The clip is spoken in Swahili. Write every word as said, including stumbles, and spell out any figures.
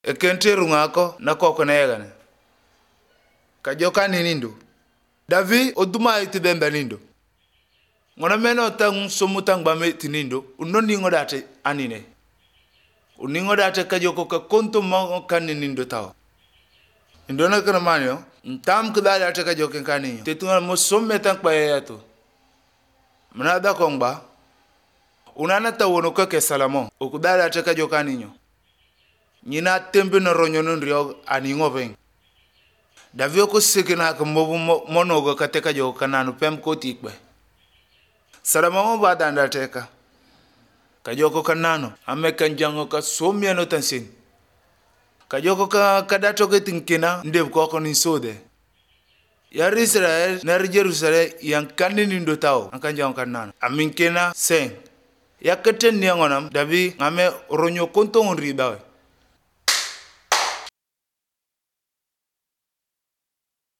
e kenteru ngako na koko na yegane ka joka nindo Davi oduma iti bembe nindo ngona meno tang somutang bame tinindo unondi ngodate anine uningo date ka joko ka konto mo kaninindo taw indona kana manyo ntam kudala ate ka joken kaninyo tetunga mo somme tang pa yato mnada kongba unana tawono ka ke salamo okudala ate ka jokaninyo nyina tembe no ronyo nrio aningo ben Davio ko sekena ka mobu monogo ka teka jokananu pem ko tikbe salamo ba danda teka ka joko kanano ame kanjango ka somya no tansin ka joko ka kadato ke tinkina ndeb ko ko ni sode ya Israel na Jerusalem yang kanini ndo tao ankanjango kanano aminkena sen ya keten ni ngonam dabi ngame ronyo konto ngri dawe